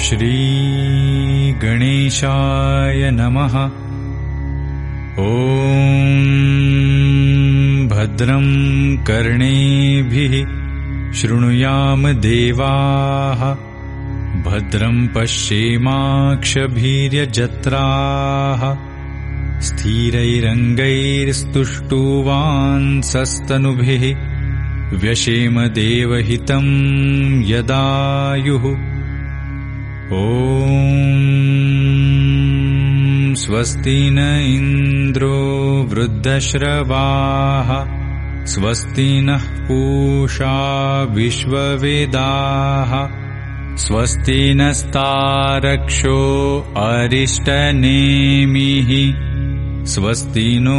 श्री गणेशाय नमः। ॐ भद्रं कर्णेभिः शृणुयाम देवाः, भद्रं पश्येमाक्षभिर्यजत्राः, स्थिरैरङ्गैस्तुष्टुवांसस्तनुभिः व्यशेम देवहितं यदायुः। ॐ स्वस्ति न इन्द्रो वृद्धश्रवाः, स्वस्ति नः पूषा विश्ववेदाः, स्वस्ति नस्तारक्षो अरिष्टनेमिः, स्वस्ति नो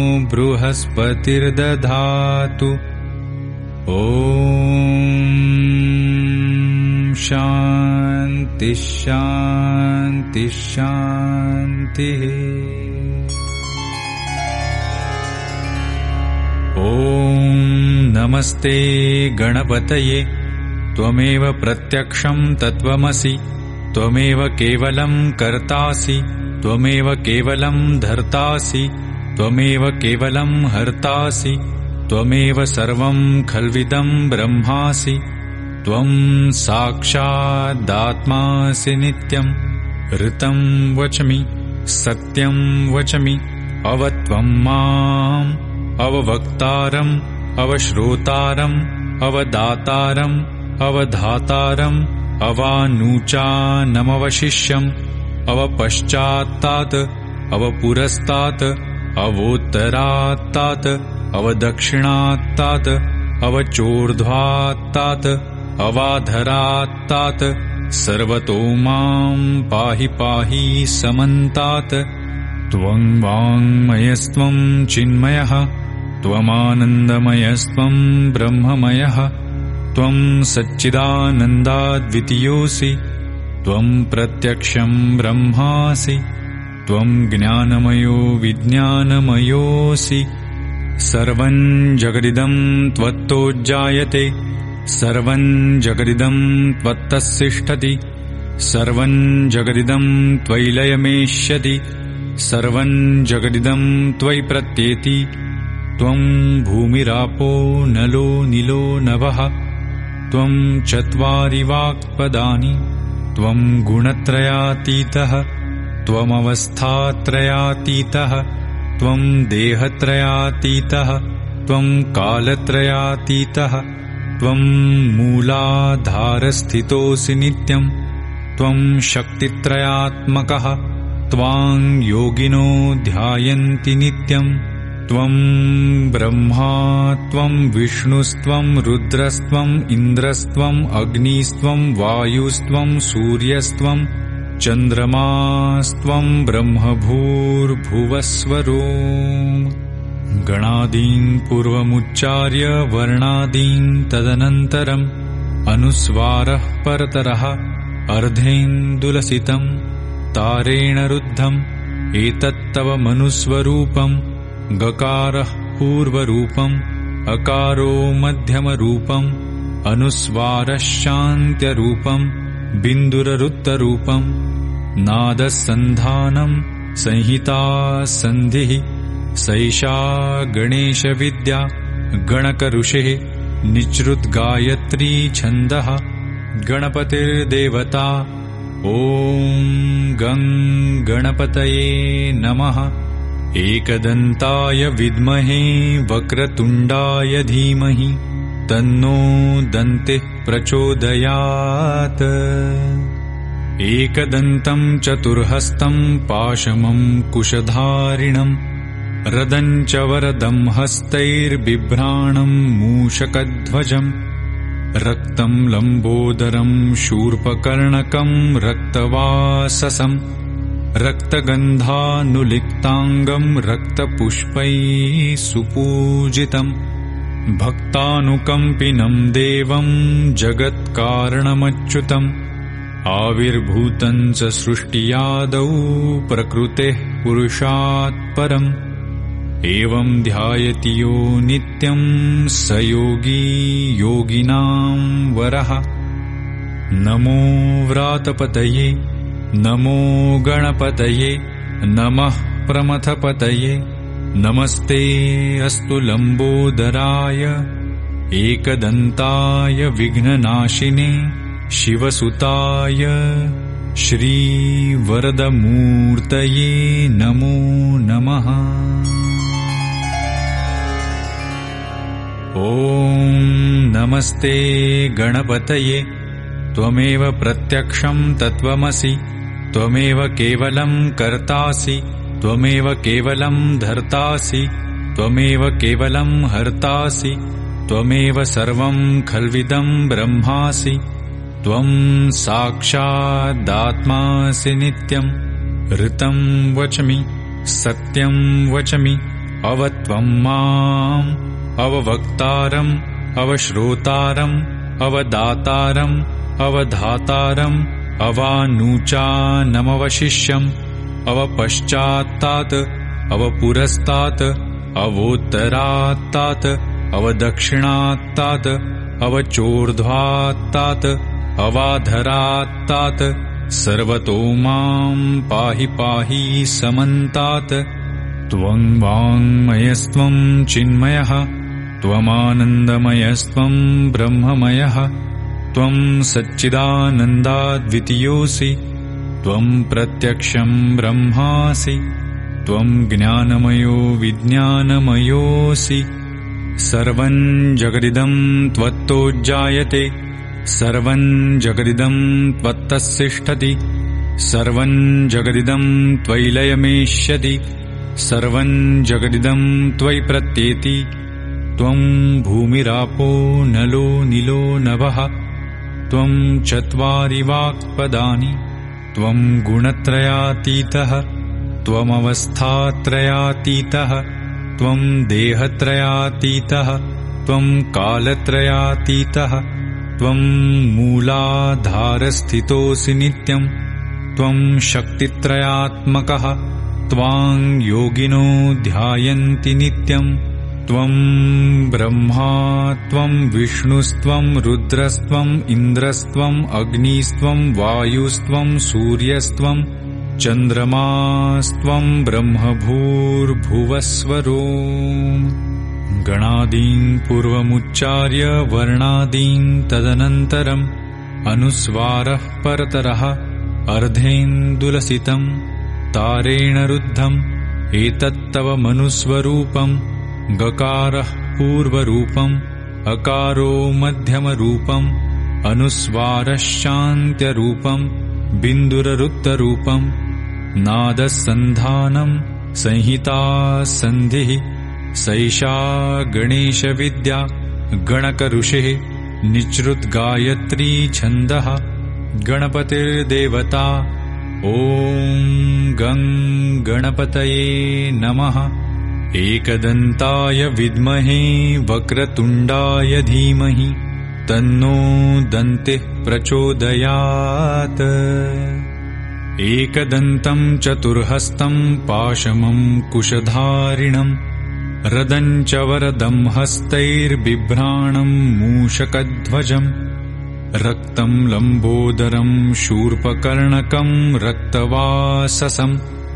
बृहस्पतिर्दधातु। ॐ शान्ति शान्ति शान्तिः। ॐ नमस्ते गणपतये, त्वमेव प्रत्यक्षं तत्त्वमसि, त्वमेव केवलं कर्तासि, त्वमेव केवलं धर्तासि, त्वमेव केवलं हर्तासि, त्वमेव सर्वं खल्विदं ब्रह्मासि, त्वं साक्षादात्मासि नित्यं। ऋतं वचमि सत्यं वचमि, अवत्वं माम् अववक्तारम् अवश्रोतारम् अवदातारम् अवधातारम् अवानुचानमवशिष्यम् अवपश्चात्तात् अवपुरस्तात् अवोत्तरात्तात् अवदक्षिणात्तात् अवचोर्ध्वात्तात् अवाधरात्तात् सर्वतो मां पाहि पाहि समन्तात्। त्वं वाङ्मयस्त्वं चिन्मयः, त्वमानन्दमयस्त्वं ब्रह्ममयः, त्वं सच्चिदानन्दाद्वितीयोऽसि, त्वं प्रत्यक्षं ब्रह्मासि, त्वं ज्ञानमयो विज्ञानमयोऽसि। सर्वं जगदिदं त्वत्तो जायते, सर्वं जगदिदं त्वत्तस्तिष्ठति, सर्वं जगदिदं त्वयि लयमेष्यति, सर्वं जगदिदं त्वयि प्रत्येति। त्वं भूमिरापो नलो निलो नभः, त्वं चत्वारि वाक्पदानि, त्वं गुणत्रयातीतः, त्वमवस्थात्रयातीतः, त्वं देहत्रयातीतः, त्वं कालत्रयातीतः, त्वं मूलाधारस्थितोऽसि नित्यं, त्वं शक्तित्रयात्मकः, त्वां योगिनो ध्यायन्ति नित्यं। त्वं ब्रह्मा त्वं विष्णुस्त्वं रुद्रस्त्वं इन्द्रस्त्वं अग्निस्त्वं वायुस्त्वं सूर्यस्त्वं चन्द्रमास्त्वं ब्रह्मभूर्भुवस्वरो। गणादीन् पूर्वमुच्चार्य वर्णादीन् तदनन्तरम् अनुस्वारः परतरः अर्धेन्दुलसितं तारेण रुद्धम्। एतत्तव मनुस्वरूपम् गकारः पूर्वरूपम् अकारो मध्यमरूपम् अनुस्वारः शान्त्यरूपम् बिन्दुररुत्तरूपम्। नादसन्धानं संहिता सन्धिः सैषा गणेशविद्या गणकऋषेः निच्रुतगायत्री छन्दः। गणपतिर्देवता ॐ गं गणपतये नमः। एकदन्ताय विद्महे वक्रतुण्डाय धीमहि तन्नो दन्तिः प्रचोदयात्। एकदन्तं चतुर्हस्तं पाशमं कुशधारिणं रदं च वरदं हस्तैर्बिभ्राणं मूषकध्वजं रक्तं लम्बोदरं शूर्पकर्णकं रक्तवाससं रक्तगन्धानुलिप्ताङ्गं रक्तपुष्पैः सुपूजितं भक्तानुकम्पिनं देवं जगत्कारणमच्युतम् आविर्भूतं च सृष्टियादौ प्रकृतेः पुरुषात् परम् एवं ध्यायति यो नित्यं स योगी योगिनां वरः। नमो व्रातपतये नमो गणपतये नमः प्रमथपतये नमस्ते अस्तु लम्बोदराय एकदन्ताय विघ्ननाशिने शिवसुताय श्रीवरदमूर्तये नमो नमः। ॐ नमस्ते गणपतये त्वमेव प्रत्यक्षं तत्त्वमसि त्वमेव केवलं कर्तासि त्वमेव केवलं धर्तासि त्वमेव केवलं हर्तासि त्वमेव सर्वं खल्विदं ब्रह्मासि त्वं साक्षादात्मासि नित्यं ऋतं वचमि सत्यं वचमि अवत्वं माम् अववक्तारम् अवश्रोतारम् अवदातारम् अवधातारम् अवानुचानमवशिष्यम् अवपश्चात्तात् अवपुरस्तात् अवोत्तरात्तात् अवदक्षिणात्तात् अवचोर्ध्वात्तात् अवाधरात्तात् सर्वतो मां पाहि पाहि समन्तात्। त्वं वाङ्मयस्त्वं चिन्मयः त्वमानन्दमयस्त्वं ब्रह्ममयः त्वं सच्चिदानन्दाद्वितीयोऽसि त्वं प्रत्यक्षं ब्रह्मासि त्वं ज्ञानमयो विज्ञानमयोऽसि सर्वं जगदिदं त्वत्तो जायते सर्वं जगदिदं त्वत्तस्तिष्ठति सर्वं जगदिदं त्वयि लयमेष्यति सर्वं जगदिदं त्वयि प्रत्येति त्वं भूमिरापो नलो निलो नभः त्वं चत्वारि वाक्पदानि त्वं गुणत्रयातीतः त्वमवस्थात्रयातीतः त्वं देहत्रयातीतः त्वं कालत्रयातीतः त्वं मूलाधारस्थितोऽसि नित्यं त्वं शक्तित्रयात्मकः त्वां योगिनो ध्यायन्ति नित्यं त्वं ब्रह्मा त्वं विष्णुस्त्वं रुद्रस्त्वं इन्द्रस्त्वं अग्निस्त्वं वायुस्त्वं सूर्यस्त्वं चन्द्रमास्त्वं ब्रह्मभूर्भुवस्वरो। गणादीन् पूर्वमुच्चार्य वर्णादीन् तदनन्तरम् अनुस्वारः परतरः अर्धेन्दुलसितं तारेण रुद्धम् एतत्तव मनुस्वरूपम् गकारः पूर्वरूपम् अकारो मध्यमरूपम् अनुस्वारश्चान्त्यरूपम् बिन्दुररुक्तरूपम् नादसन्धानम् संहिता सन्धिः सैषा गणेशविद्या गणकऋषिः निच्रुतगायत्री छन्दः गणपतिर्देवता। ॐ गं गणपतये नमः। एकदन्ताय विद्महे वक्रतुण्डाय धीमहि तन्नो दन्तिः प्रचोदयात्। एकदन्तं चतुर्हस्तं पाशमं कुशधारिणं रदं च वरदं हस्तैर्बिभ्राणं मूषकध्वजं रक्तं लम्बोदरं शूर्पकर्णकं रक्तवाससं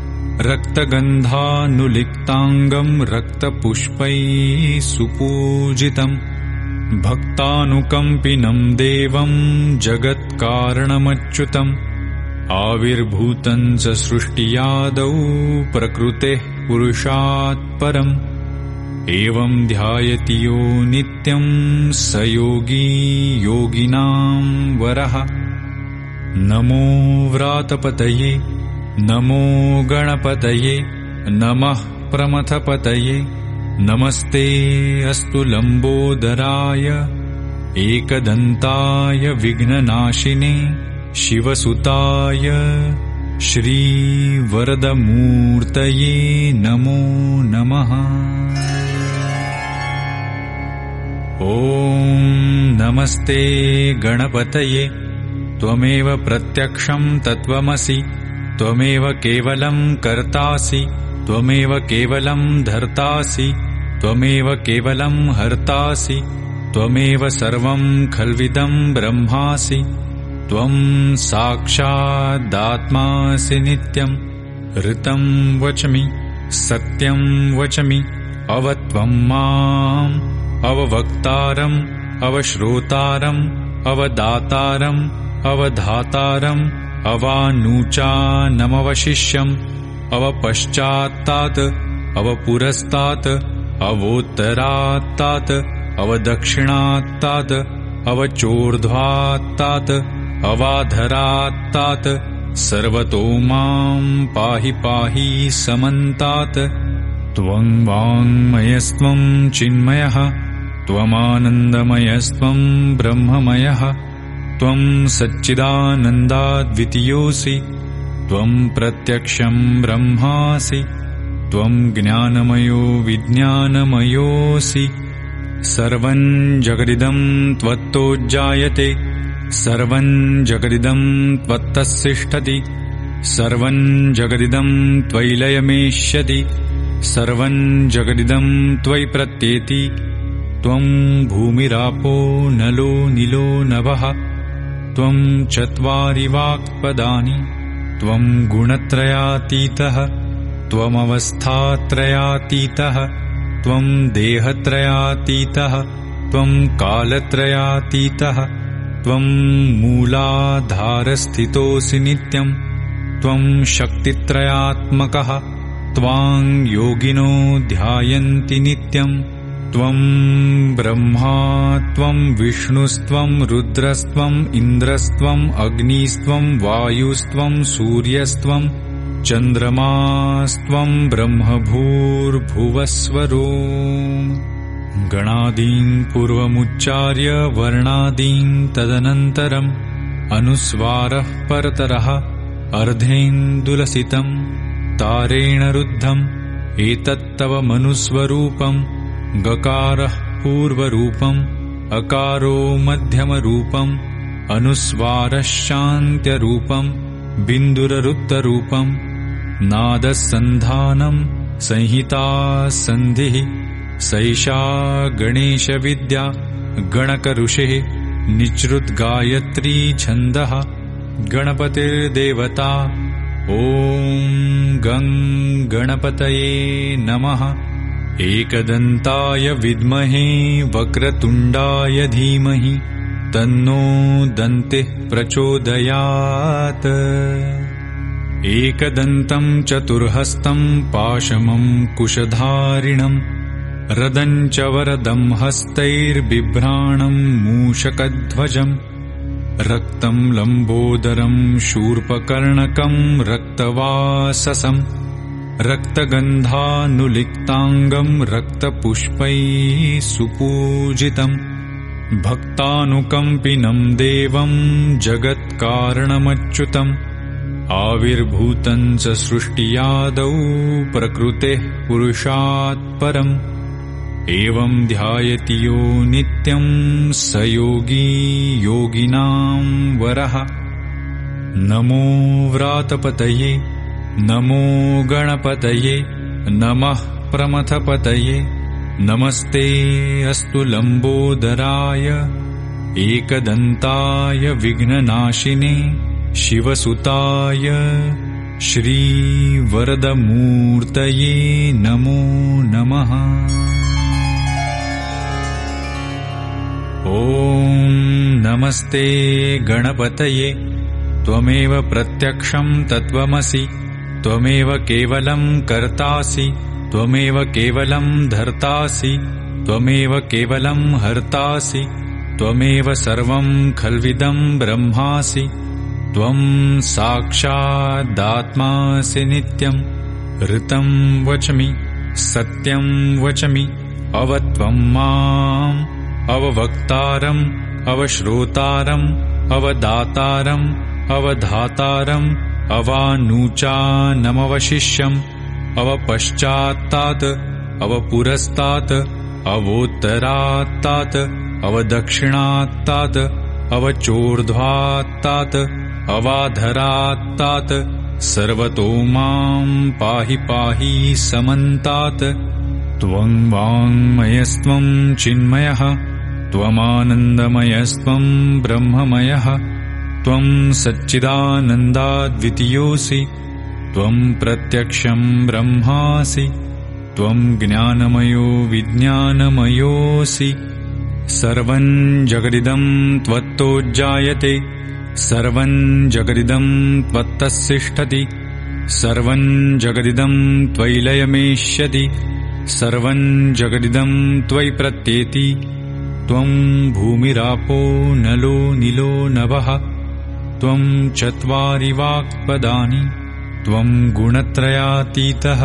रक्तगन्धानुलिप्ताङ्गं रक्तपुष्पैः सुपूजितं भक्तानुकम्पिनं देवं जगत्कारणमच्युतम् आविर्भूतं च सृष्टियादौ प्रकृतेः पुरुषात् परम् एवं ध्यायति यो नित्यं स योगी योगिनां वरः। नमो व्रातपतये नमो गणपतये नमः प्रमथपतये नमस्ते अस्तु लम्बोदराय एकदन्ताय विघ्ननाशिने शिवसुताय श्रीवरदमूर्तये नमो नमः। ॐ नमस्ते गणपतये त्वमेव प्रत्यक्षं तत्त्वमसि त्वमेव केवलं कर्तासि त्वमेव केवलं धर्तासि त्वमेव केवलं हर्तासि त्वमेव सर्वं खल्विदं ब्रह्मासि त्वं साक्षादात्मासि नित्यं ऋतं वचमि सत्यं वचमि अवत्वं माम् अववक्तारम् अवश्रोतारम् अवदातारम् अवधातारम् अवानुचानमवशिष्यम् अवपश्चात्तात् अवपुरस्तात् अवोत्तरात्तात् अवदक्षिणात्तात् अवचोर्ध्वात्तात् अवाधरात्तात् सर्वतो मां पाहि पाहि समन्तात् त्वं वाङ्मयस्त्वं चिन्मयः त्वमानन्दमयस्त्वं ब्रह्ममयः त्वं सच्चिदानन्दाद्वितीयोऽसि त्वं प्रत्यक्षं ब्रह्मासि त्वं ज्ञानमयो विज्ञानमयोऽसि सर्वं जगदिदं त्वत्तो जायते सर्वं जगदिदं त्वत्तस्तिष्ठति सर्वं जगदिदं त्वयि लयमेष्यति सर्वं जगदिदं त्वयि प्रत्येति त्वं भूमिरापो नलो नीलो नभः त्वं चत्वारि वाक्पदानि त्वं गुणत्रयातीतः त्वमवस्थात्रयातीतः त्वं देहत्रयातीतः त्वं कालत्रयातीतः त्वं मूलाधारस्थितोऽसि नित्यं त्वं शक्तित्रयात्मकः त्वां योगिनो ध्यायन्ति नित्यं त्वं ब्रह्मा त्वं विष्णुस्त्वं रुद्रस्त्वं इन्द्रस्त्वं अग्निस्त्वं वायुस्त्वं सूर्यस्त्वं चन्द्रमास्त्वं ब्रह्मभूर्भुवस्वरो गणादीन् पूर्वमुच्चार्य वर्णादीन् तदनन्तरम् अनुस्वारः परतरः अर्धेन्दुलसितं तारेण रुद्धम् एतत्तव मनुस्वरूपम् गकारः पूर्वरूपम् अकारो मध्यमरूपम् अनुस्वारः शान्त्यरूपम् बिन्दुररुत्तरूपम् नादसन्धानम् संहिता सन्धिः सैषा गणेशविद्या गणकऋषिः निच्रुतगायत्री छन्दः गणपतिर्देवता ॐ गं गणपतये नमः एकदन्ताय विद्महे वक्रतुण्डाय धीमहि तन्नो दन्तिः प्रचोदयात् एकदन्तं चतुर्हस्तं पाशमं कुशधारिणं रदं च वरदं हस्तैर्बिभ्राणं मूषकध्वजं रक्तं लम्बोदरं शूर्पकर्णकं रक्तवाससं रक्तगन्धानुलिप्ताङ्गं रक्तपुष्पैः सुपूजितम् भक्तानुकम्पिनं देवं जगत्कारणमच्युतम् आविर्भूतं च सृष्टियादौ प्रकृतेः पुरुषात् परम् एवं ध्यायति यो नित्यं स योगी योगिनां वरः नमो व्रातपतये नमो गणपतये नमः प्रमथपतये नमस्ते अस्तु लम्बोदराय एकदन्ताय विघ्ननाशिने शिवसुताय श्रीवरदमूर्तये नमो नमः ॐ नमस्ते गणपतये त्वमेव प्रत्यक्षं तत्त्वमसि त्वमेव केवलं कर्तासि त्वमेव केवलं धर्तासि त्वमेव केवलं हर्तासि त्वमेव सर्वं खल्विदं ब्रह्मासि त्वं साक्षादात्मासि नित्यं ऋतं वचमि सत्यं वचमि अवत्वं माम् अववक्तारम् अवश्रोतारम् अवदातारम् अवधातारम् अवानुचानमवशिष्यम् अवपश्चात्तात् अवपुरस्तात् अवोत्तरात्तात् अवदक्षिणात्तात् अवचोर्ध्वात्तात् अवाधरात्तात् सर्वतो मां पाहि पाहि समन्तात् त्वं वाङ्मयस्त्वं चिन्मयः त्वमानन्दमयस्त्वं ब्रह्ममयः त्वं सच्चिदानन्दाद्वितीयोऽसि त्वं प्रत्यक्षं ब्रह्मासि त्वं ज्ञानमयो विज्ञानमयोऽसि सर्वं जगदिदं त्वत्तोज्जायते सर्वं जगदिदं त्वत्तस्तिष्ठति सर्वं जगदिदं त्वयि लयमेष्यति सर्वं जगदिदं त्वयि प्रत्येति त्वं भूमिरापो नलो निलो नभः त्वं चत्वारि वाक्पदानि त्वं गुणत्रयातीतः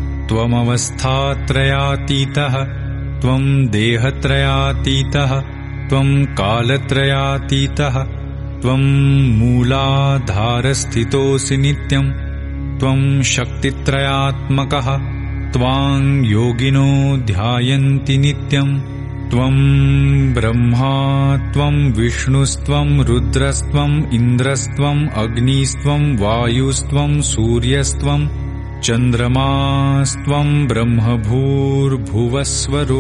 त्वमवस्थात्रयातीतः त्वं देहत्रयातीतः त्वं कालत्रयातीतः त्वं मूलाधारस्थितोऽसि नित्यं त्वं शक्तित्रयात्मकः त्वां योगिनो ध्यायन्ति नित्यं त्वं ब्रह्मा त्वं विष्णुस्त्वं रुद्रस्त्वं इन्द्रस्त्वं अग्निस्त्वं वायुस्त्वं सूर्यस्त्वं चन्द्रमास्त्वं ब्रह्मभूर्भुवस्वरो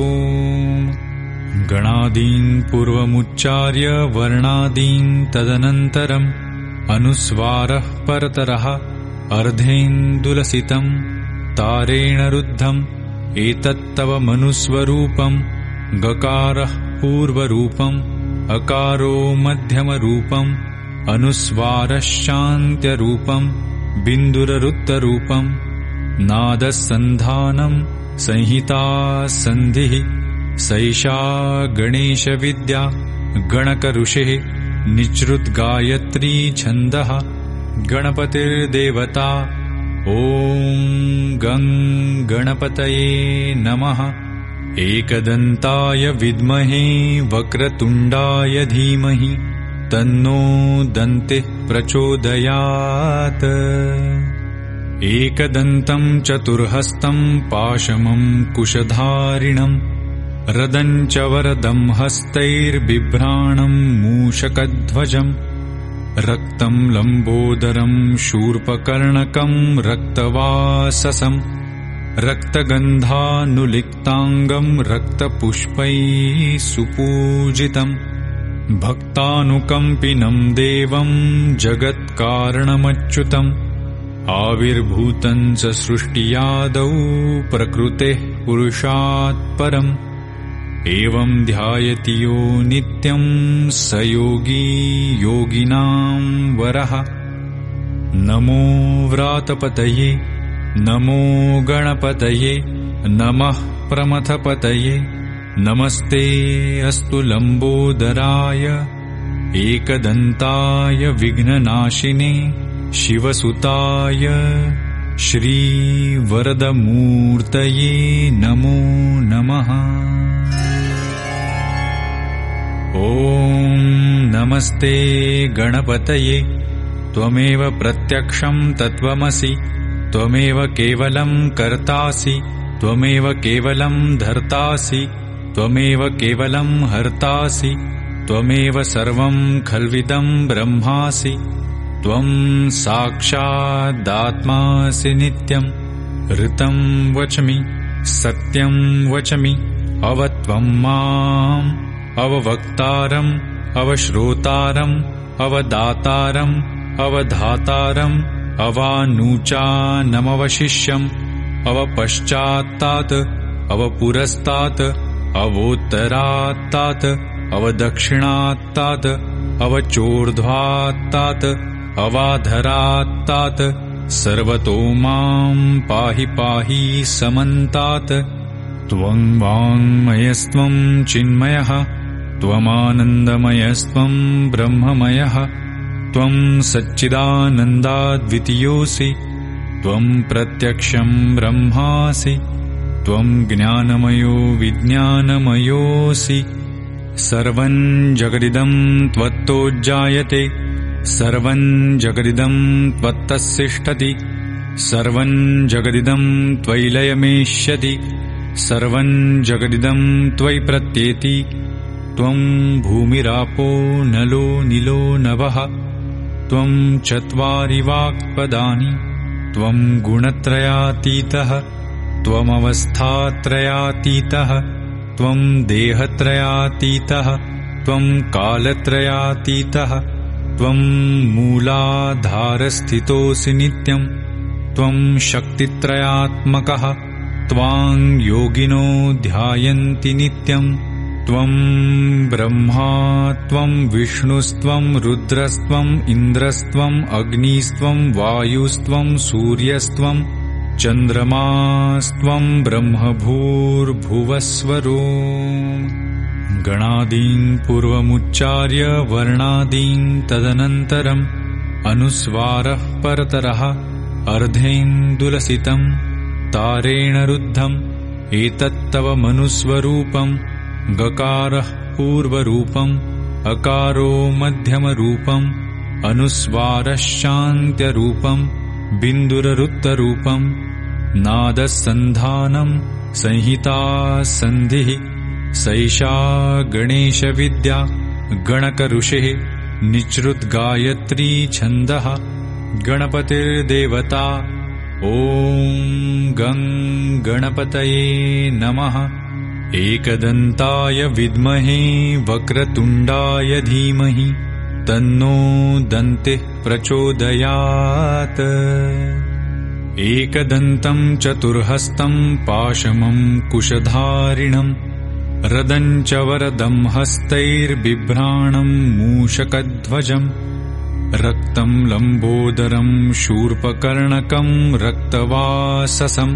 गणादीन् पूर्वमुच्चार्य वर्णादीन् तदनन्तरम् अनुस्वारः परतरः अर्धेन्दुलसितं तारेण रुद्धम् एतत्तव मनुस्वरूपम् गकारः पूर्वरूपम् अकारो मध्यमरूपम् अनुस्वारश्चान्त्यरूपम् बिन्दुररुत्तरूपम् नादसन्धानम् संहिता सन्धिः सैषा गणेशविद्या गणकऋषिः निच्रुतगायत्री छन्दः गणपतिर्देवता ॐ गं गणपतये नमः एकदन्ताय विद्महे वक्रतुण्डाय धीमहि तन्नो दन्तिः प्रचोदयात् एकदन्तं चतुर्हस्तं पाशमं कुशधारिणं रदं च वरदं हस्तैर्बिभ्राणं मूषकध्वजम् रक्तं लम्बोदरं शूर्पकर्णकं रक्तवाससं रक्तगन्धानुलिप्ताङ्गं रक्तपुष्पैः सुपूजितं भक्तानुकम्पिनं देवं जगत्कारणमच्युतम् आविर्भूतं च सृष्टियादौ प्रकृतेः पुरुषात् परम् एवं ध्यायति यो नित्यं स योगी योगिनां वरः नमो व्रातपतये नमो गणपतये नमः प्रमथपतये नमस्ते अस्तु लम्बोदराय एकदन्ताय विघ्ननाशिने शिवसुताय श्रीवरदमूर्तये नमो नमः ॐ नमस्ते गणपतये त्वमेव प्रत्यक्षं तत्त्वमसि त्वमेव केवलं कर्तासि त्वमेव केवलं धर्तासि त्वमेव केवलं हर्तासि त्वमेव सर्वं खल्विदं ब्रह्मासि त्वं साक्षादात्मासि नित्यं ऋतं वचमि सत्यं वचमि अवत्वं माम् अववक्तारम् अवश्रोतारम् अवदातारम् अवधातारम् अवानूचानमवशिष्यम् अवपश्चात्तात् अवपुरस्तात् अवोत्तरात्तात् अवदक्षिणात्तात् अवचोर्ध्वात्तात् अवाधरात्तात् सर्वतो मां पाहि पाहि समन्तात् त्वं वाङ्मयस्त्वं चिन्मयः त्वमानन्दमयस्त्वं ब्रह्ममयः त्वं सच्चिदानन्दाद्वितीयोऽसि त्वं प्रत्यक्षं ब्रह्मासि त्वं ज्ञानमयो विज्ञानमयोऽसि सर्वं जगदिदं त्वत्तोज्जायते सर्वं जगदिदं त्वत्तस्तिष्ठति सर्वं जगदिदं त्वयि लयमेष्यति सर्वं जगदिदं त्वयि प्रत्येति त्वं भूमिरापो नलो निलो नभः त्वं चत्वारि वाक्पदानि त्वं गुणत्रयातीतः त्वमवस्थात्रयातीतः त्वं देहत्रयातीतः त्वं कालत्रयातीतः त्वं मूलाधारस्थितोऽसि नित्यं त्वं शक्तित्रयात्मकः त्वां योगिनो ध्यायन्ति नित्यं त्वं ब्रह्मा त्वं विष्णुस्त्वं रुद्रस्त्वं इन्द्रस्त्वं अग्निस्त्वं वायुस्त्वं सूर्यस्त्वं चन्द्रमास्त्वं ब्रह्मभूर्भुवस्वरो। गणादीन् पूर्वमुच्चार्य वर्णादीन् तदनन्तरम् अनुस्वारः परतरः अर्धेन्दुलसितं तारेण रुद्धम् एतत्तव मनुस्वरूपम् गकारः पूर्वरूपम् अकारो मध्यमरूपम् अनुस्वारश्चान्त्यरूपम् बिन्दुररुत्तरूपम् नादसन्धानम् संहिता सन्धिः सैषा गणेशविद्या गणकऋषिः निच्रुतगायत्री छन्दः गणपतिर्देवता। ॐ गं गणपतये नमः। एकदन्ताय विद्महे वक्रतुण्डाय धीमहि तन्नो दन्तिः प्रचोदयात्। एकदन्तं चतुर्हस्तं पाशमं कुशधारिणं रदं च वरदं हस्तैर्बिभ्राणं मूषकध्वजं रक्तं लम्बोदरं शूर्पकर्णकं रक्तवाससं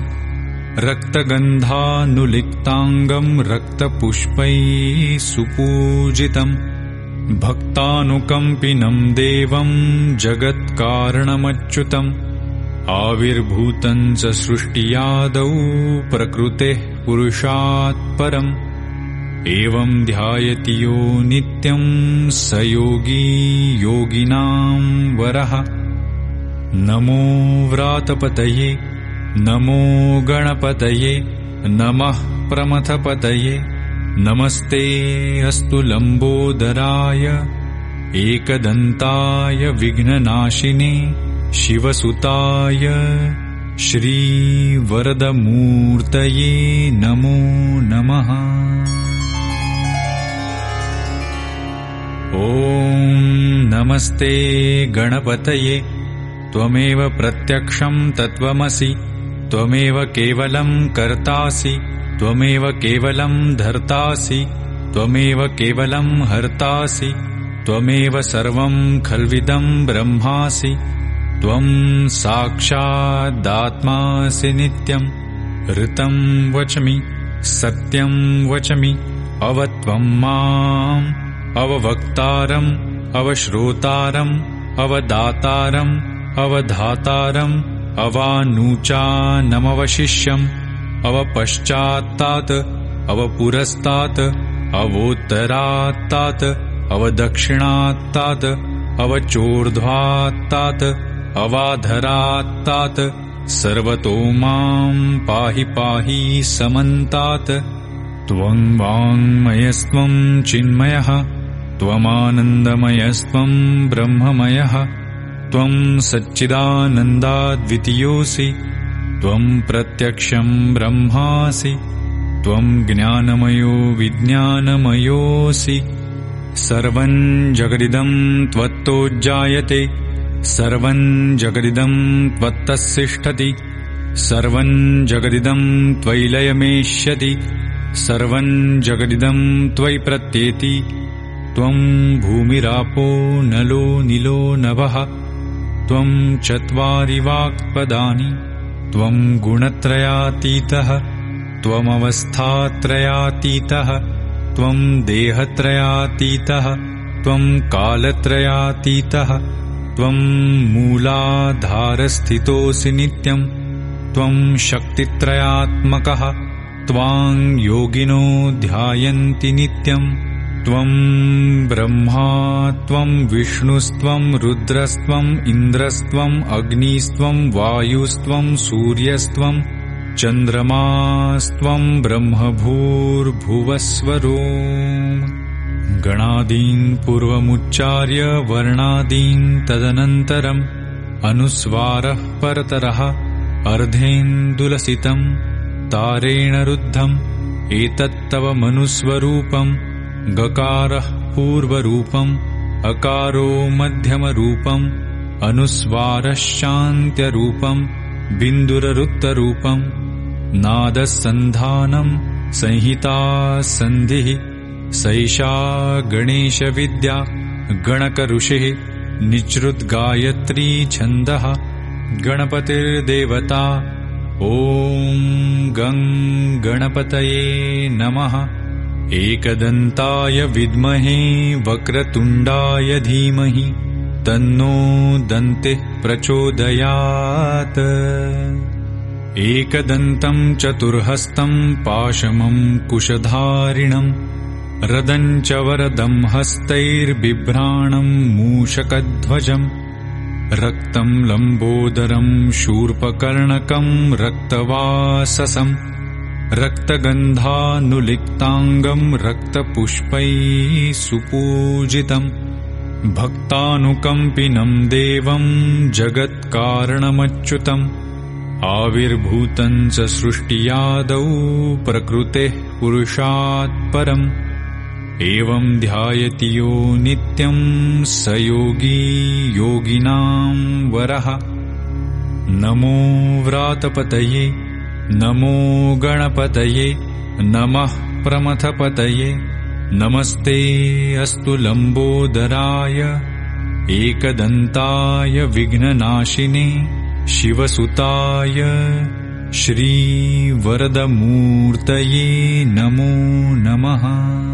रक्तगन्धानुलिप्ताङ्गं रक्तपुष्पैः सुपूजितं भक्तानुकम्पिनं देवं जगत्कारणमच्युतम् आविर्भूतं च सृष्टियादौ प्रकृतेः पुरुषात् परम् एवं ध्यायति यो नित्यं स योगी योगिनां वरः। नमो व्रातपतये नमो गणपतये नमः प्रमथपतये नमस्ते अस्तु लम्बोदराय एकदन्ताय विघ्ननाशिने शिवसुताय श्रीवरदमूर्तये नमो नमः। ॐ नमस्ते गणपतये त्वमेव प्रत्यक्षं तत्त्वमसि त्वमेव केवलं कर्तासि त्वमेव केवलं धर्तासि त्वमेव केवलं हर्तासि त्वमेव सर्वं खल्विदं ब्रह्मासि त्वं साक्षादात्मासि नित्यं ऋतं वचमि सत्यं वचमि अवत्वं माम् अववक्तारम् अवश्रोतारम् अवदातारम् अवधातारम् अवानूचानमवशिष्यम् अवपश्चात्तात् अवपुरस्तात् अवोत्तरात्तात् अवदक्षिणात्तात् अवचोर्ध्वात्तात् अवाधरात्तात् सर्वतो मां पाहि पाहि समन्तात्। त्वं वाङ्मयस्त्वं चिन्मयः त्वमानन्दमयस्त्वं ब्रह्ममयः त्वं सच्चिदानन्दाद्वितीयोऽसि त्वं प्रत्यक्षं ब्रह्मासि त्वं ज्ञानमयो विज्ञानमयोऽसि। सर्वं जगदिदं त्वत्तो जायते सर्वं जगदिदं त्वत्तस्तिष्ठति सर्वं जगदिदं त्वयि लयमेष्यति सर्वं जगदिदं त्वयि प्रत्येति। त्वं भूमिरापो नलो निलो नभः त्वं चत्वारि वाक्पदानि त्वं गुणत्रयातीतः त्वमवस्थात्रयातीतः त्वं देहत्रयातीतः त्वं कालत्रयातीतः त्वं मूलाधारस्थितोऽसि नित्यं त्वं शक्तित्रयात्मकः त्वां योगिनो ध्यायन्ति नित्यं त्वं ब्रह्मा त्वं विष्णुस्त्वं रुद्रस्त्वं इन्द्रस्त्वं अग्निस्त्वं वायुस्त्वं सूर्यस्त्वं चन्द्रमास्त्वं ब्रह्मभूर्भुवस्वरो। गणादीन् पूर्वमुच्चार्य वर्णादीन् तदनन्तरम् अनुस्वारः परतरः अर्धेन्दुलसितं तारेण रुद्धम् एतत्तव मनुस्वरूपम् गकारः पूर्वरूपम् अकारो मध्यमरूपम् अनुस्वारश्चान्त्यरूपम् बिन्दुररुत्तरूपम् नादसन्धानम् संहिता सन्धिः सैषा गणेशविद्या गणकऋषिः निच्रुद्गायत्री छन्दः गणपतिर्देवता ॐ गं गणपतये नमः। एकदन्ताय विद्महे वक्रतुण्डाय धीमहि तन्नो दन्तिः प्रचोदयात्। एकदन्तं चतुर्हस्तं पाशमं कुशधारिणं रदं च वरदं हस्तैर्बिभ्राणं मूषकध्वजम् रक्तं लम्बोदरं शूर्पकर्णकं रक्तवाससं रक्तगन्धानुलिप्ताङ्गं रक्तपुष्पैः सुपूजितं भक्तानुकम्पिनं देवं जगत्कारणमच्युतम् आविर्भूतं च सृष्टियादौ प्रकृतेः पुरुषात् परम् एवं ध्यायति यो नित्यं स योगी योगिनां वरः। नमो व्रातपतये नमो गणपतये नमः प्रमथपतये नमस्ते अस्तु लम्बोदराय एकदन्ताय विघ्ननाशिने शिवसुताय श्रीवरदमूर्तये नमो नमः।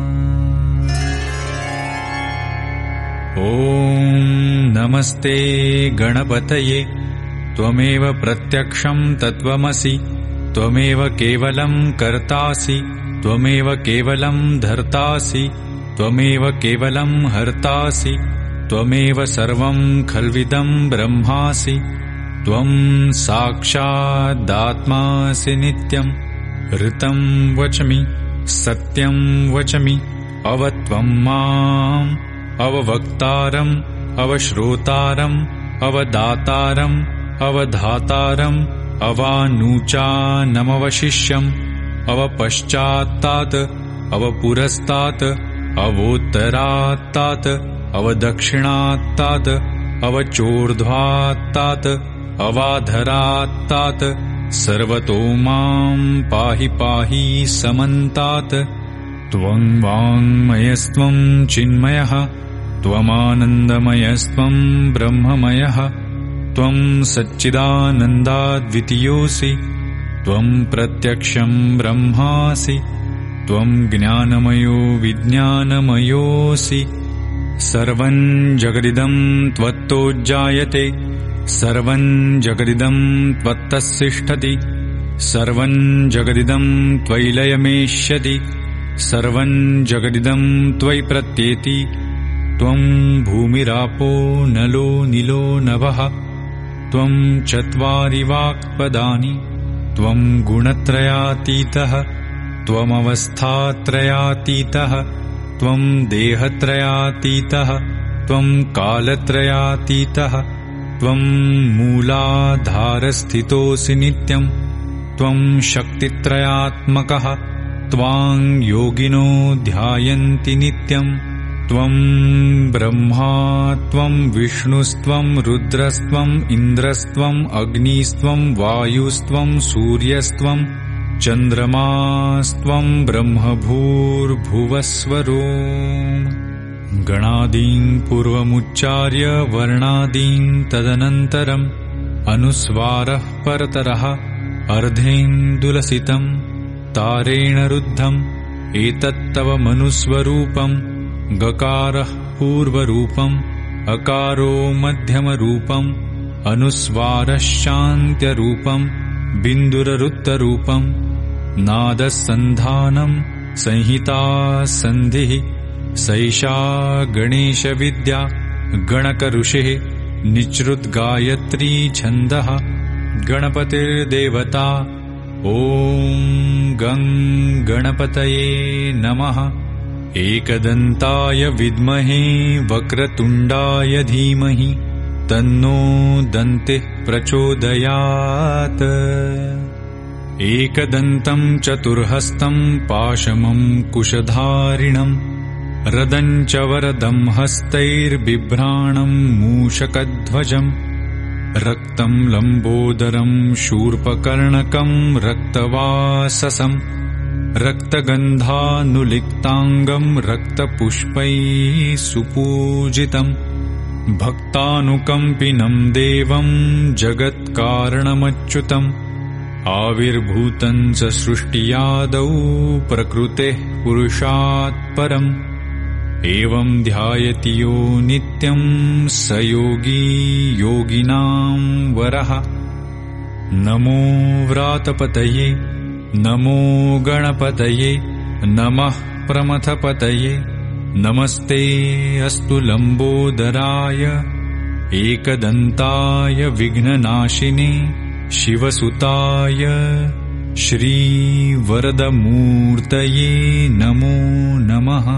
ॐ नमस्ते गणपतये त्वमेव प्रत्यक्षं तत्त्वमसि त्वमेव केवलं कर्तासि त्वमेव केवलं धर्तासि त्वमेव केवलं हर्तासि त्वमेव सर्वं खल्विदं ब्रह्मासि त्वं साक्षादात्मासि नित्यं ऋतं वचमि सत्यं वचमि अवत्वं माम् अववक्तारम् अवश्रोतारम् अवदातारम् अवधातारम् अवानूचानमवशिष्यम् अवपश्चात्तात् अवपुरस्तात् अवोत्तरात्तात् अवदक्षिणात्तात् अवचोर्ध्वात्तात् अवाधरात्तात् सर्वतो मां पाहि पाहि समन्तात्। त्वं वाङ्मयस्त्वं चिन्मयः त्वमानन्दमयस्त्वं ब्रह्ममयः त्वं सच्चिदानन्दाद्वितीयोऽसि त्वं प्रत्यक्षं ब्रह्मासि त्वं ज्ञानमयो विज्ञानमयोऽसि सर्वं जगदिदं त्वत्तो जायते सर्वं जगदिदं त्वत्तस्तिष्ठति सर्वं जगदिदं त्वयि लयमेष्यति सर्वं जगदिदं त्वयि प्रत्येति त्वं भूमिरापो नलो नीलो नभः त्वं चत्वारि वाक्पदानि त्वं गुणत्रयातीतः त्वमवस्थात्रयातीतः त्वं देहत्रयातीतः त्वं कालत्रयातीतः त्वं मूलाधारस्थितोऽसि नित्यं त्वं शक्तित्रयात्मकः त्वां योगिनो ध्यायन्ति नित्यं त्वं ब्रह्मा त्वं विष्णुस्त्वं रुद्रस्त्वं इन्द्रस्त्वं अग्निस्त्वं वायुस्त्वं सूर्यस्त्वं चन्द्रमास्त्वं ब्रह्मभूर्भुवस्वरो। गणादीन् पूर्वमुच्चार्य वर्णादीन् तदनन्तरम् अनुस्वारः परतरः अर्धेन्दुलसितम् तारेण रुद्धम् एतत्तव मनुस्वरूपम् गकारः पूर्वरूपम् अकारो मध्यमरूपम् अनुस्वारश्चान्त्यरूपम् बिन्दुररुत्तरूपम् नादसन्धानम् संहिता सन्धिः सैषा गणेशविद्या गणकऋषिः निच्रुद्गायत्री छन्दः गणपतिर्देवता ॐ गं गणपतये नमः। एकदन्ताय विद्महे वक्रतुण्डाय धीमहि तन्नो दन्तिः प्रचोदयात्। एकदन्तं चतुर्हस्तं पाशमं कुशधारिणं रदञ्च वरदं हस्तैर्बिभ्राणं मूषकध्वजम् रक्तं लम्बोदरं शूर्पकर्णकं रक्तवाससं रक्तगन्धानुलिप्ताङ्गं रक्तपुष्पैः सुपूजितम् भक्तानुकम्पिनं देवं जगत्कारणमच्युतम् आविर्भूतं च सृष्टियादौ प्रकृतेः पुरुषात् परम् एवं ध्यायति यो नित्यं स योगी योगिनां वरः। नमो व्रातपतये नमो गणपतये नमः प्रमथपतये नमस्ते अस्तु लम्बोदराय एकदन्ताय विघ्ननाशिने शिवसुताय श्रीवरदमूर्तये नमो नमः।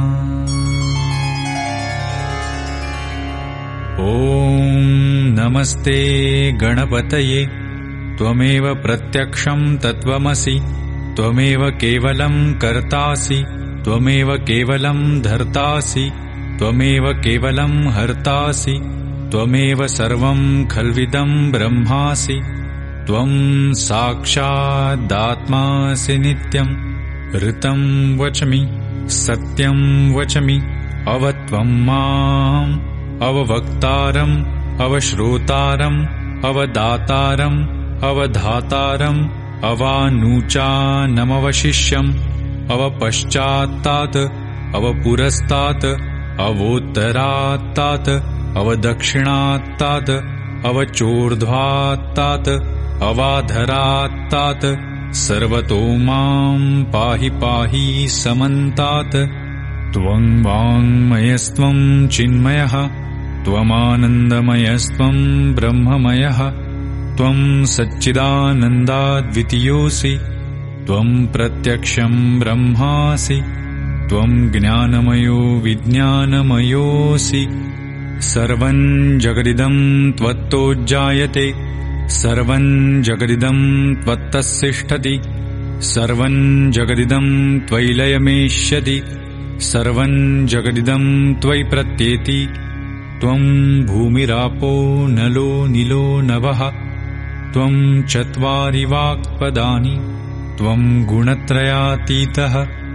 ॐ नमस्ते गणपतये त्वमेव प्रत्यक्षं तत्त्वमसि त्वमेव केवलं कर्तासि त्वमेव केवलं धर्तासि त्वमेव केवलं हर्तासि त्वमेव सर्वं खल्विदं ब्रह्मासि त्वं साक्षादात्मासि नित्यं ऋतं वचमि सत्यं वचमि अवत्वं माम् अववक्तारम् अवश्रोतारम् अवदातारम् अवधातारम् अवानूचानमवशिष्यम् अवपश्चात्तात् अवपुरस्तात् अवोत्तरात्तात् अवदक्षिणात्तात् अवचोर्ध्वात्तात् अवाधरात्तात् सर्वतो मां पाहि पाहि समन्तात् त्वं वाङ्मयस्त्वं चिन्मयः त्वमानन्दमयस्त्वं ब्रह्ममयः त्वं सच्चिदानन्दाद्वितीयोऽसि त्वं प्रत्यक्षं ब्रह्मासि त्वं ज्ञानमयो विज्ञानमयोऽसि सर्वं जगदिदं त्वत्तो जायते सर्वं जगदिदं त्वत्तस्तिष्ठति सर्वं जगदिदं त्वयि लयमेष्यति सर्वं जगदिदं त्वयि प्रत्येति त्वं भूमिरापो नलो नीलो नभः त्वं चत्वारि वाक्पदानि त्वं गुणत्रयातीतः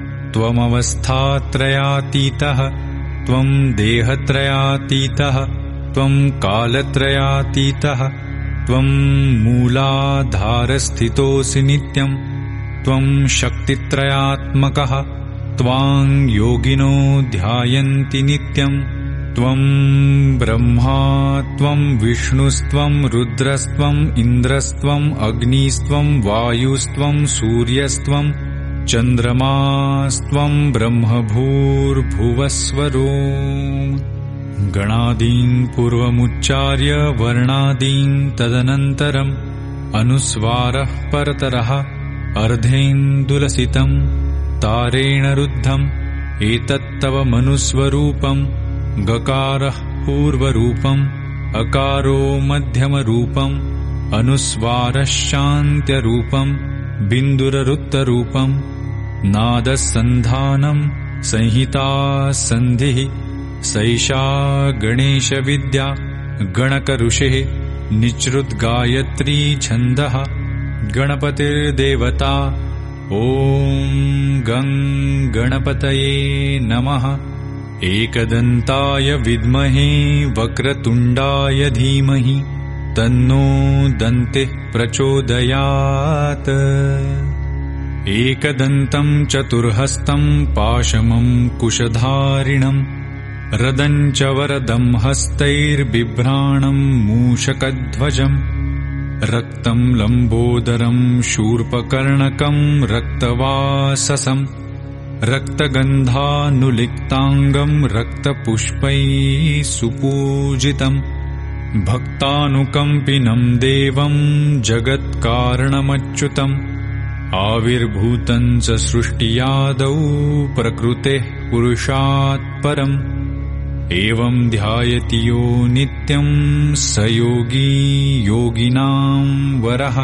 त्वमवस्थात्रयातीतः त्वं देहत्रयातीतः त्वं कालत्रयातीतः त्वं मूलाधारस्थितोऽसि नित्यं त्वं शक्तित्रयात्मकः त्वां योगिनो ध्यायन्ति नित्यं त्वं ब्रह्मा त्वं विष्णुस्त्वं रुद्रस्त्वं इन्द्रस्त्वं अग्निस्त्वं वायुस्त्वं सूर्यस्त्वं चन्द्रमास्त्वं ब्रह्मभूर्भुवस्वरो गणादीन् पूर्वमुच्चार्य वर्णादीन् तदनन्तरम् अनुस्वारः परतरः अर्धेन्दुलसितं तारेण रुद्धम् एतत्तव मनुस्वरूपम् गकारः पूर्वरूपम् अकारो मध्यमरूपम् अनुस्वारश्चान्त्यरूपम् बिन्दुररुत्तरूपम् नादसन्धानम् संहिता सन्धिः सैषा गणेशविद्या गणकऋषिः निच्रुद्गायत्री छन्दः गणपतिर्देवता ॐ गं गणपतये नमः एकदन्ताय विद्महे वक्रतुण्डाय धीमहि तन्नो दन्तिः प्रचोदयात् एकदन्तं चतुर्हस्तं पाशमं कुशधारिणं रदं च वरदं हस्तैर्बिभ्राणं मूषकध्वजम् रक्तं लम्बोदरं शूर्पकर्णकं रक्तवाससं रक्तगन्धानुलिप्ताङ्गं रक्तपुष्पैः सुपूजितम् भक्तानुकम्पिनं देवं जगत्कारणमच्युतम् आविर्भूतं च सृष्टियादौ प्रकृतेः पुरुषात् परम् एवं ध्यायति यो नित्यं स योगी योगिनां वरः।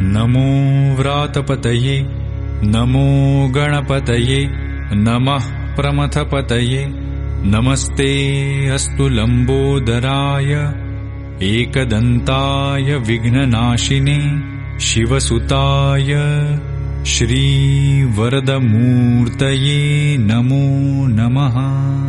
नमो व्रातपतये नमो गणपतये नमः प्रमथपतये नमस्ते अस्तु लम्बोदराय एकदन्ताय विघ्ननाशिने शिवसुताय श्रीवरदमूर्तये नमो नमः।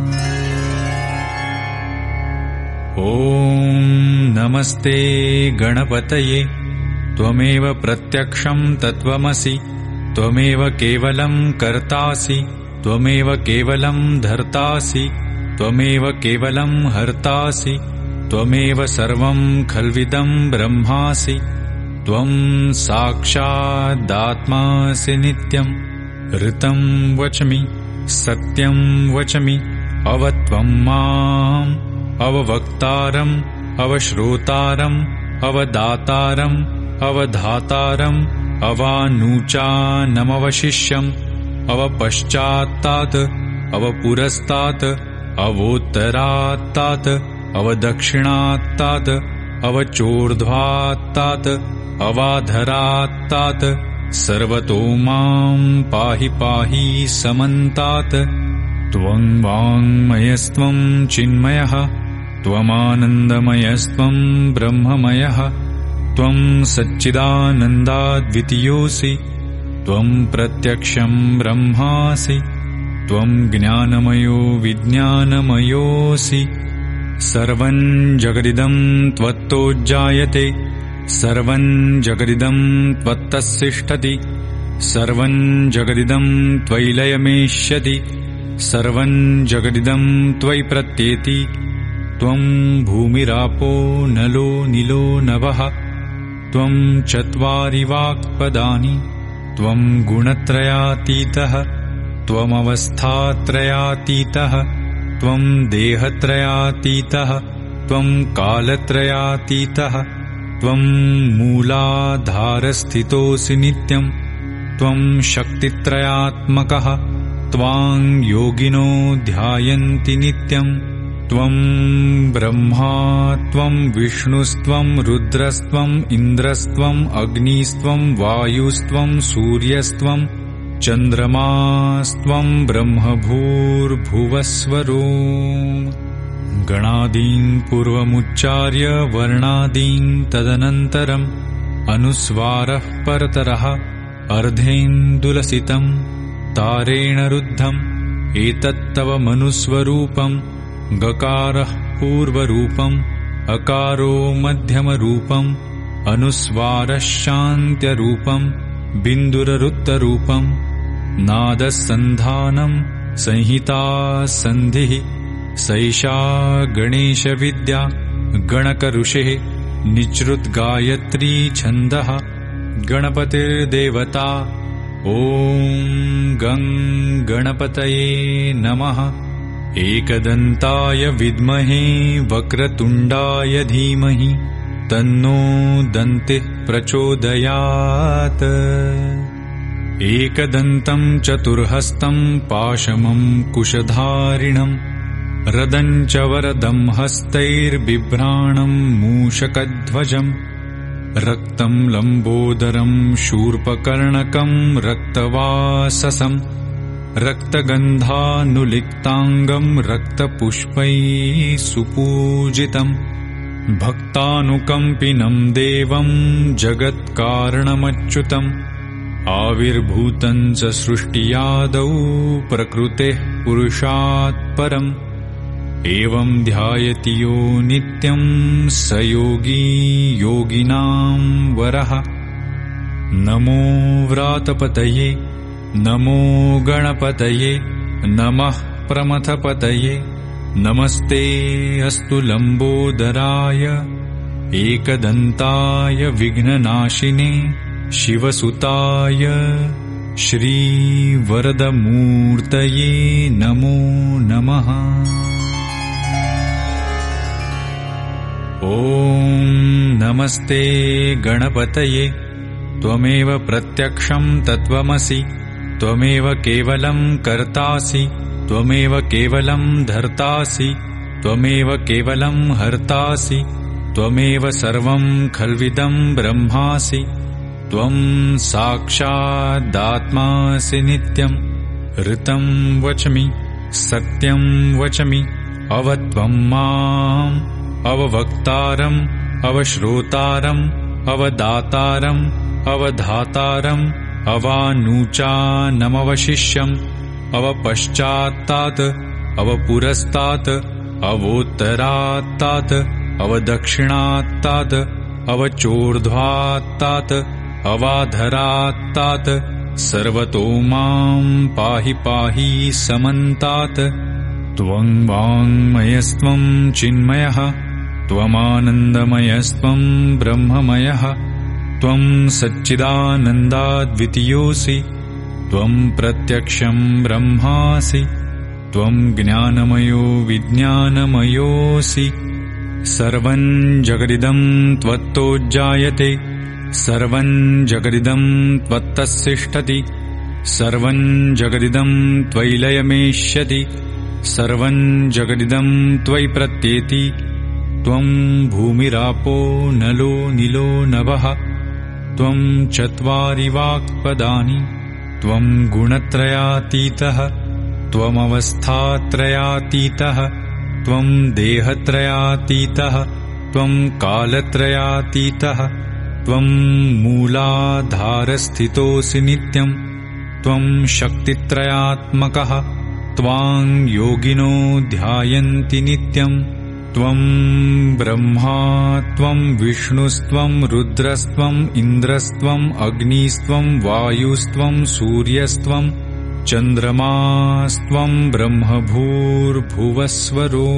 ॐ नमस्ते गणपतये त्वमेव प्रत्यक्षं तत्त्वमसि त्वमेव केवलं कर्तासि त्वमेव केवलं धर्तासि त्वमेव केवलं हर्तासि त्वमेव सर्वं खल्विदं ब्रह्मासि त्वं साक्षादात्मासि नित्यं ऋतं वच्मि सत्यं वच्मि अवत्वं माम् अववक्तारम् अवश्रोतारम् अवदातारम् अवधातारम् अवानुचानमवशिष्यम् अवपश्चात्तात् अवपुरस्तात् अवोत्तरात्तात् अवदक्षिणात्तात् अवचोर्ध्वात्तात् अवाधरात्तात् सर्वतो मां पाहि पाहि समन्तात्। त्वं वाङ्मयस्त्वं चिन्मयः त्वमानन्दमयस्त्वं ब्रह्ममयः त्वं सच्चिदानन्दाद्वितीयोऽसि त्वं प्रत्यक्षं ब्रह्मासि त्वं ज्ञानमयो विज्ञानमयोऽसि सर्वं जगदिदं त्वत्तो जायते सर्वं जगदिदं त्वत्तस्तिष्ठति सर्वं जगदिदं त्वयि लयमेष्यति सर्वं जगदिदं त्वयि प्रत्येति त्वं भूमिरापो नलो निलो नभः त्वं चत्वारि वाक्पदानि त्वं गुणत्रयातीतः त्वमवस्थात्रयातीतः त्वं देहत्रयातीतः त्वं कालत्रयातीतः त्वं मूलाधारस्थितोऽसि नित्यं त्वं शक्तित्रयात्मकः त्वां योगिनो ध्यायन्ति नित्यं त्वं ब्रह्मा त्वं विष्णुस्त्वं रुद्रस्त्वं इन्द्रस्त्वं अग्निस्त्वं वायुस्त्वं सूर्यस्त्वं चन्द्रमास्त्वं ब्रह्मभूर्भुवस्वरो। गणादीन् पूर्वमुच्चार्य वर्णादीन् तदनन्तरम् अनुस्वारः परतरः अर्धेन्दुलसितं तारेण रुद्धम् एतत्तव मनुस्वरूपम् गकारः पूर्वरूपम् अकारो मध्यमरूपम् अनुस्वारः शान्त्यरूपम् बिन्दुररुत्तरूपम् नादसन्धानं संहिता सन्धिः सैषा गणेशविद्या गणकऋषेः निजृद्गायत्री छन्दः गणपतिर्देवता। ॐ गं गणपतये नमः। एकदन्ताय विद्महे वक्रतुण्डाय धीमहि तन्नो दन्तिः प्रचोदयात्। एकदन्तं चतुर्हस्तं पाशमं कुशधारिणं रदं च वरदं हस्तैर्बिभ्राणं मूषकध्वजम् रक्तं लम्बोदरं शूर्पकर्णकं रक्तवाससं रक्तगन्धानुलिप्ताङ्गं रक्तपुष्पैः सुपूजितं भक्तानुकम्पिनं देवं जगत्कारणमच्युतम् आविर्भूतं च सृष्टियादौ प्रकृतेः पुरुषात् परम् एवं ध्यायति यो नित्यं स योगी योगिनां वरः। नमो व्रातपतये नमो गणपतये नमः प्रमथपतये नमस्ते अस्तु लम्बोदराय एकदन्ताय विघ्ननाशिने शिवसुताय श्रीवरदमूर्तये नमो नमः। ॐ नमस्ते गणपतये त्वमेव प्रत्यक्षं तत्त्वमसि त्वमेव केवलं कर्तासि त्वमेव केवलं धर्तासि त्वमेव केवलं हर्तासि त्वमेव सर्वं खल्विदं ब्रह्मासि त्वं साक्षादात्मासि नित्यं ऋतं वच्मि सत्यं वचमि अवत्वं माम् अववक्तारम् अवश्रोतारम् अवदातारम् अवधातारम् अवानूचानमवशिष्यम् अवपश्चात्तात् अवपुरस्तात् अवोत्तरात्तात् अवदक्षिणात्तात् अवचोर्ध्वात्तात् अवाधरात्तात् सर्वतो मां पाहि पाहि समन्तात्। त्वं वाङ्मयस्त्वं चिन्मयः त्वमानन्दमयस्त्वं ब्रह्ममयः त्वं सच्चिदानन्दाद्वितीयोऽसि त्वं प्रत्यक्षं ब्रह्मासि त्वं ज्ञानमयो विज्ञानमयोऽसि। सर्वं जगदिदं त्वत्तोज्जायते सर्वं जगदिदं त्वत्तस्तिष्ठति सर्वं जगदिदं त्वयि लयमेष्यति सर्वं जगदिदं त्वयि प्रत्येति। त्वं भूमिरापो नलो निलो नभः त्वं चत्वारि वाक्पदानि त्वं गुणत्रयातीतः त्वमवस्थात्रयातीतः त्वं देहत्रयातीतः त्वं कालत्रयातीतः त्वं मूलाधारस्थितोऽसि नित्यं त्वं शक्तित्रयात्मकः त्वां योगिनो ध्यायन्ति नित्यं। त्वं ब्रह्मा त्वं विष्णुस्त्वं रुद्रस्त्वं इन्द्रस्त्वं अग्निस्त्वं वायुस्त्वं सूर्यस्त्वं चन्द्रमास्त्वं ब्रह्मभूर्भुवस्वरो।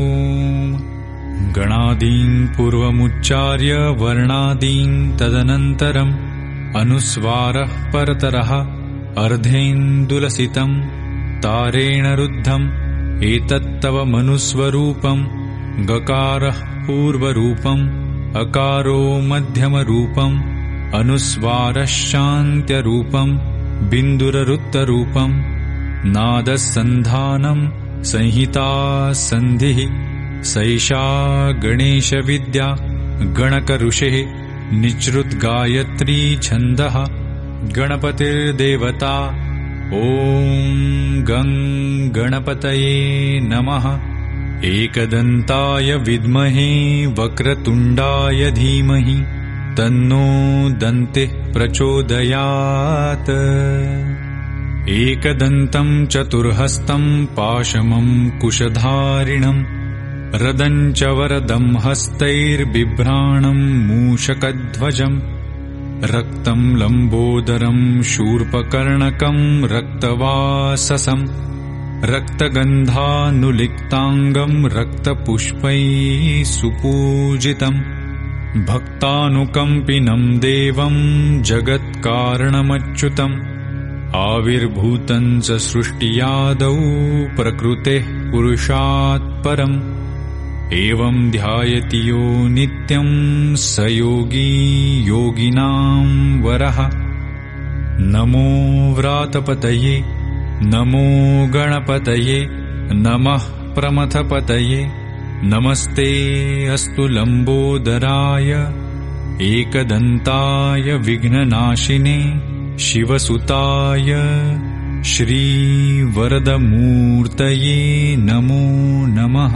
गणादीन् पूर्वमुच्चार्य वर्णादीन् तदनन्तरम् अनुस्वारः परतरः अर्धेन्दुलसितं तारेण रुद्धम् एतत्तव मनुस्वरूपम्। गकारः पूर्वरूपम् अकारो मध्यमरूपम् अनुस्वारः शान्त्यरूपम् बिन्दुररुत्तरूपम्। नादसन्धानम् संहिता सन्धिः सैषा गणेशविद्या गणकऋषेः निःसृतगायत्री छन्दः। गणपतिर्देवता ॐ गं गणपतये नमः। एकदन्ताय विद्महे वक्रतुण्डाय धीमहि तन्नो दन्तिः प्रचोदयात्। एकदन्तं चतुर्हस्तं पाशमं कुशधारिणं रदं च वरदं हस्तैर्बिभ्राणं मूषकध्वजं रक्तं लम्बोदरं शूर्पकर्णकं रक्तवाससं रक्तगन्धानुलिप्ताङ्गं रक्तपुष्पैः सुपूजितं भक्तानुकम्पिनं देवं जगत्कारणमच्युतम् आविर्भूतं च सृष्टियादौ प्रकृतेः पुरुषात् परम् एवं ध्यायति यो नित्यं स योगी योगिनां वरः। नमो व्रातपतये नमो गणपतये नमः प्रमथपतये नमस्ते अस्तु लम्बोदराय एकदन्ताय विघ्ननाशिने शिवसुताय श्रीवरदमूर्तये नमो नमः।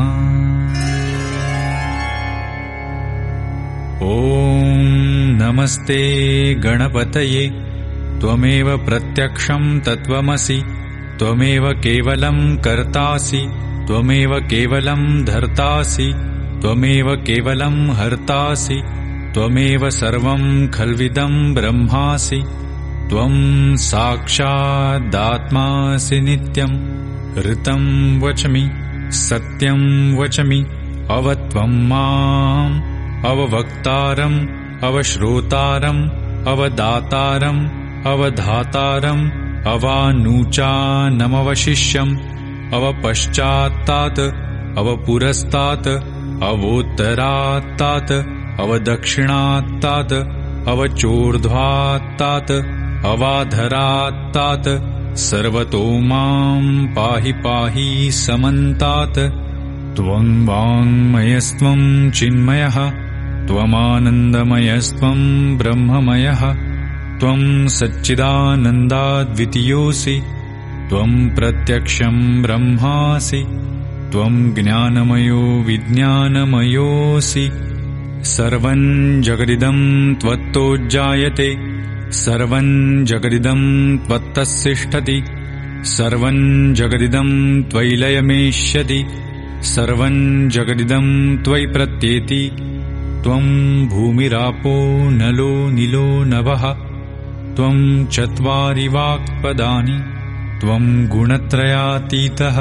ॐ नमस्ते गणपतये त्वमेव प्रत्यक्षं तत्त्वमसि त्वमेव केवलं कर्तासि त्वमेव केवलं धर्तासि त्वमेव केवलं हर्तासि त्वमेव सर्वं खल्विदं ब्रह्मासि त्वं साक्षादात्मासि नित्यं। ऋतं वचमि सत्यं वचमि अवत्वं माम् अववक्तारम् अवश्रोतारम् अवदातारम् अवधातारम् अवानूचानमवशिष्यम् अवपश्चात्तात् अवपुरस्तात् अवोत्तरात्तात् अवदक्षिणात्तात् अवचोर्ध्वात्तात् अवाधरात्तात् सर्वतो मां पाहि पाहि समन्तात्। त्वं वाङ्मयस्त्वं चिन्मयः त्वमानन्दमयस्त्वं ब्रह्ममयः त्वं सच्चिदानन्दाद्वितीयोऽसि त्वं प्रत्यक्षं ब्रह्मासि त्वं ज्ञानमयो विज्ञानमयोऽसि सर्वं जगदिदं त्वत्तो जायते सर्वं जगदिदं त्वत्तस्तिष्ठति सर्वं जगदिदं त्वयि लयमेष्यति सर्वं जगदिदं त्वयि प्रत्येति त्वं भूमिरापो नलो नीलो नभः त्वं चत्वारि वाक्पदानि त्वं गुणत्रयातीतः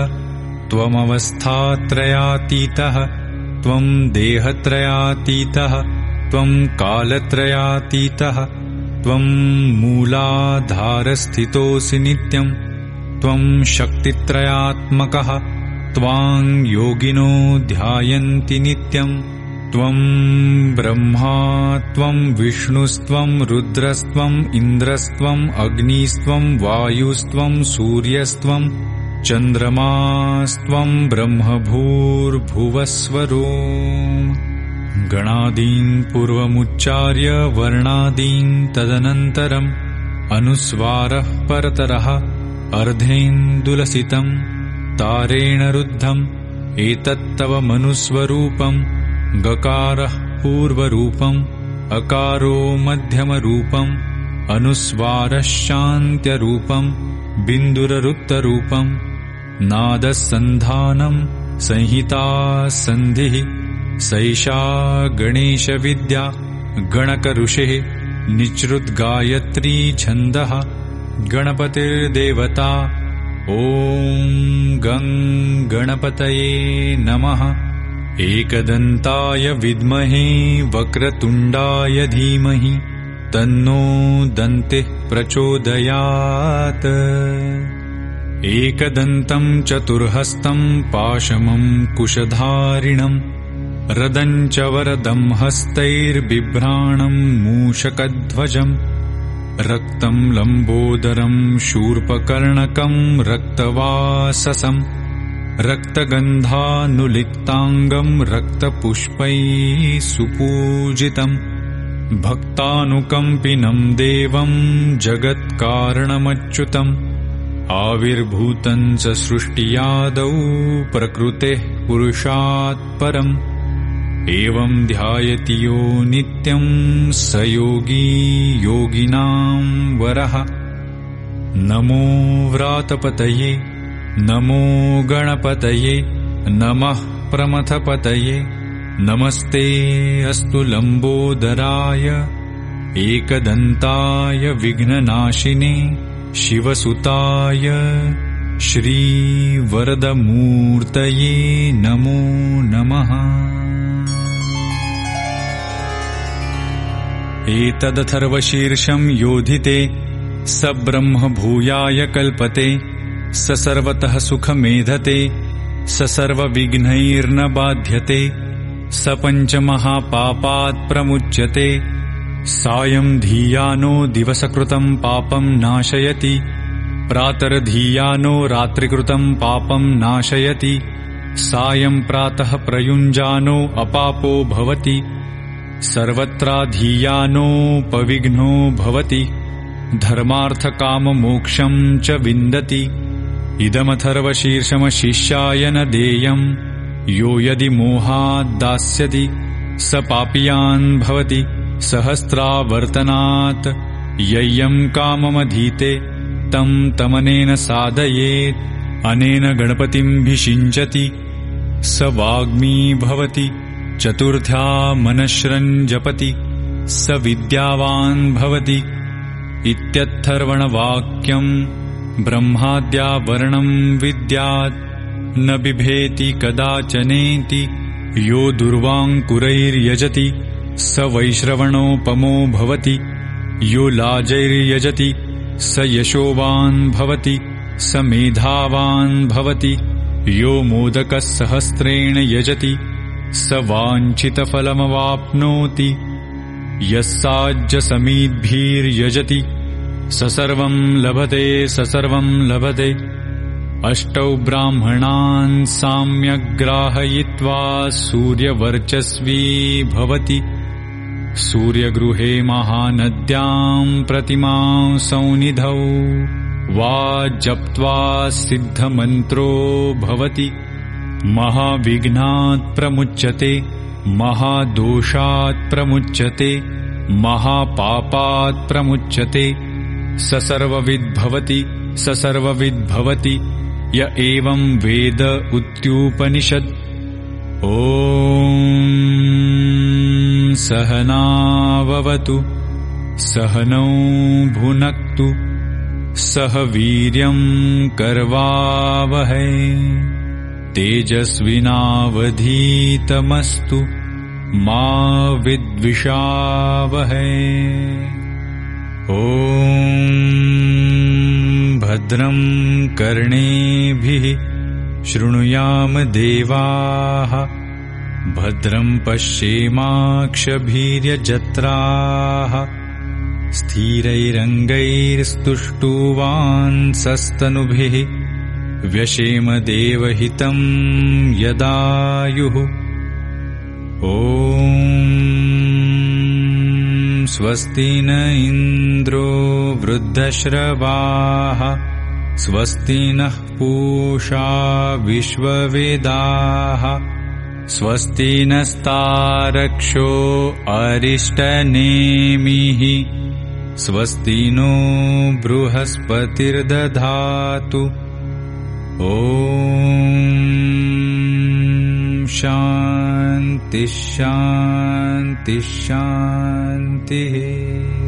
त्वमवस्थात्रयातीतः त्वं देहत्रयातीतः त्वं कालत्रयातीतः त्वं मूलाधारस्थितोऽसि नित्यं त्वं शक्तित्रयात्मकः त्वां योगिनो ध्यायन्ति नित्यं त्वं ब्रह्मा त्वं विष्णुस्त्वं रुद्रस्त्वं इन्द्रस्त्वं अग्निस्त्वं वायुस्त्वं सूर्यस्त्वं चन्द्रमास्त्वं ब्रह्मभूर्भुवस्वरो गणादीन् पूर्वमुच्चार्य वर्णादीन् तदनन्तरम् अनुस्वारः परतरः अर्धेन्दुलसितं तारेण रुद्धम् एतत्तव मनुस्वरूपम् गकारः पूर्वरूपम् अकारो मध्यमरूपम् अनुस्वारश्चान्त्यरूपम् बिन्दुररुक्तरूपम् नादसन्धानं संहिता सन्धिः सैषा गणेशविद्या गणकऋषेः निच्रुद्गायत्री छन्दः गणपतिर्देवता ॐ गं गणपतये नमः एकदन्ताय विद्महे वक्रतुण्डाय धीमहि तन्नो दन्तिः प्रचोदयात् एकदन्तं चतुर्हस्तं पाशमं कुशधारिणं रदं च वरदं हस्तैर्बिभ्राणं मूषकध्वजं रक्तं लम्बोदरं शूर्पकर्णकं रक्तवाससं रक्तगन्धानुलिप्ताङ्गं रक्तपुष्पैः सुपूजितं भक्तानुकम्पिनं देवं जगत्कारणमच्युतम् आविर्भूतं च सृष्टियादौ प्रकृतेः पुरुषात् परम् एवं ध्यायति यो नित्यं स योगी योगिनां वरः नमो व्रातपतये नमो गणपतये नमः प्रमथपतये नमस्ते अस्तु लम्बोदराय एकदन्ताय विघ्ननाशिने शिवसुताय श्रीवरदमूर्तये नमो नमः एतदथर्वशीर्षं योधिते स ब्रह्म भूयाय कल्पते स सर्वतः सुखमेधते स सर्वविघ्नैर्न बाध्यते स पञ्चमहापापात् प्रमुच्यते सायं धियानो दिवसकृतं पापं नाशयति प्रातर्धियानो रात्रिकृतं पापं नाशयति सायं प्रातः प्रयुञ्जानो अपापो भवति सर्वत्राधियानोपविघ्नो भवति धर्मार्थकाममोक्षं च विन्दति इदमथर्वशीर्षमशिष्याय न देयम् यो यदि मोहात् दास्यति स पापियान् भवति सहस्रावर्तनात् यय्यं काममधीते तं तमनेन साधयेत् अनेन गणपतिमभिषिञ्चति स वाग्मी भवति चतुर्थ्या मनश्रं जपति स विद्यावान् भवति इत्यर्थर्वणवाक्यं ब्रह्माद्या वर्णं विद्यात् न बिभेति कदाचनेति यो दुर्वाङ्कुरैर्यजति स वैश्रवणोपमो भवति यो लाजैर्यजति स यशोवान् भवति स मेधावान् भवति यो मोदकसहस्रेण यजति स वाञ्छितफलमवाप्नोति यस्साज्यसमीद्भिर्यजति स सर्वं लभते स सर्वं लभते अष्टौ ब्राह्मणान् साम्यग्राहयित्वा सूर्यवर्चस्वी भवति सूर्यगृहे महानद्यां प्रतिमां सौनिधौ वा जप्त्वा सिद्धमन्त्रो भवति महाविघ्नात् प्रमुच्यते महादोषात् प्रमुच्यते महापापात् प्रमुच्यते स सर्वविद् भवति य एवं वेद उक्त्युपनिषद्। ॐ सहनाववतु सहनौ भुनक्तु सह वीर्यं करवावहै तेजस्विनावधीतमस्तु मा विद्विषावहै। ॐ भद्रं कर्णेभिः शृणुयाम देवाः भद्रं पश्येमाक्षभीर्यजत्राः स्थिरैरङ्गैस्तुष्टुवांसस्तनुभिः व्यशेम देवहितं यदायुः। ॐ स्वस्ति न इन्द्रो वृद्धश्रवाः स्वस्ति नः पूषा विश्ववेदाः स्वस्ति नस्तारक्षो अरिष्टनेमिः स्वस्ति नो बृहस्पतिर्दधातु। ॐ शान्ति शान्ति शान्तिः।